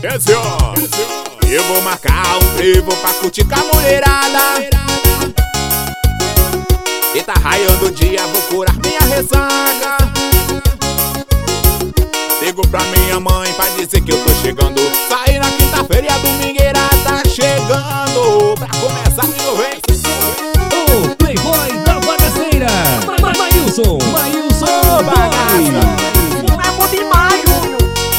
Eu vou marcar um frevo pra curtir com a mulherada. E tá raiando o dia, vou curar minha ressaca. Ligo pra minha mãe pra dizer que eu tô chegando. Saí na quinta-feira e a domingueira tá chegando. Pra começar de novo, hein? O Playboy da bagaceira, Maílson Bagaça. É bom demais, Júnior.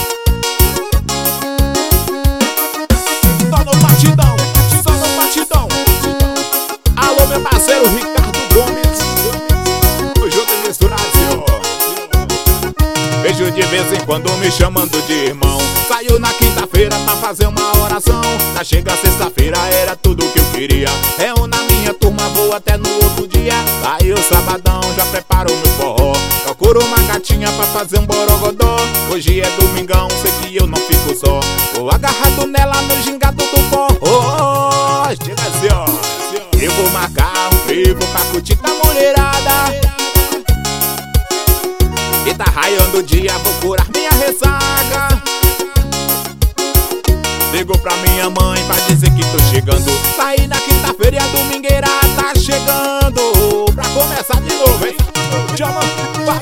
Só no batidão, só no batidão. Alô, meu parceiro Ricardo Gomes. Hoje eu tenho misturado, senhor. Vejo de vez em quando me chamando de irmão. Saiu na quinta-feira pra fazer uma oração. Já chega sexta-feira, era tudo que eu queria. Reúna minha turma, vou até no outro dia. Aí o sabadão, já preparo meu forró. Procuro uma gatinha pra fazer um borogodó. Hoje é domingão, sei que eu não fico só. Vou agarrado nela no gingado do forró. Chega assim, ó. Eu vou marcar um frevo pra curtir com a mulherada. E tá raiando o dia, vou curar minha ressaca. Ligo pra minha mãe pra dizer que tô chegando. Saí na quinta-feira e a domingueira tá chegando. Pra começar de novo, hein? Chama, vai!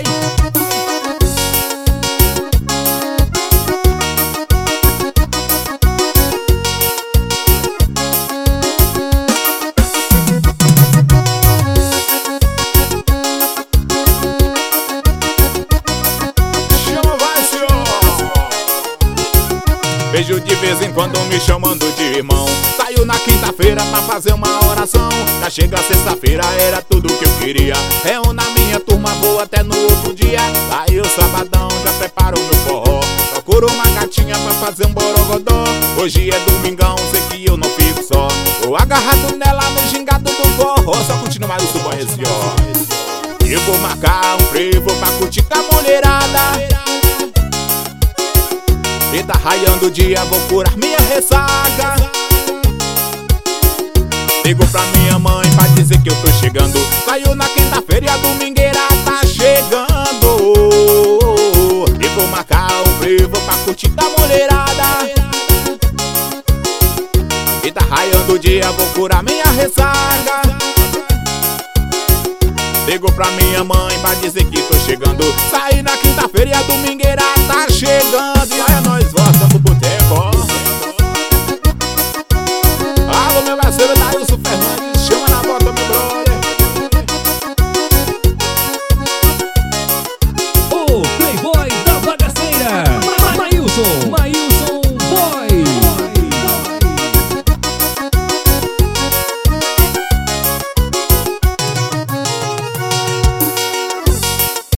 Vejo de vez em quando me chamando de irmão. Saiu na quinta-feira pra fazer uma oração. Já chega sexta-feira, era tudo que eu queria. Reúna minha turma, vou até no outro dia. Aí o sabadão, já preparo meu forró. Procuro uma gatinha pra fazer um borogodó. Hoje é domingão, sei que eu não fico só. Vou agarrado nela no gingado do forró. Só continua mais o subanho assim, ó. Eu vou marcar um frevo pra curtir com a mulherada. E tá raiando o dia, vou curar minha ressaca. Ligo pra minha mãe pra dizer que eu tô chegando. Saiu na quinta-feira e a domingueira tá chegando. E vou marcar um frevo pra curtir com a mulherada. E tá raiando o dia, vou curar minha ressaca. Ligo pra minha mãe pra dizer que tô chegando. Saí na quinta-feira e a domingueira tá chegando.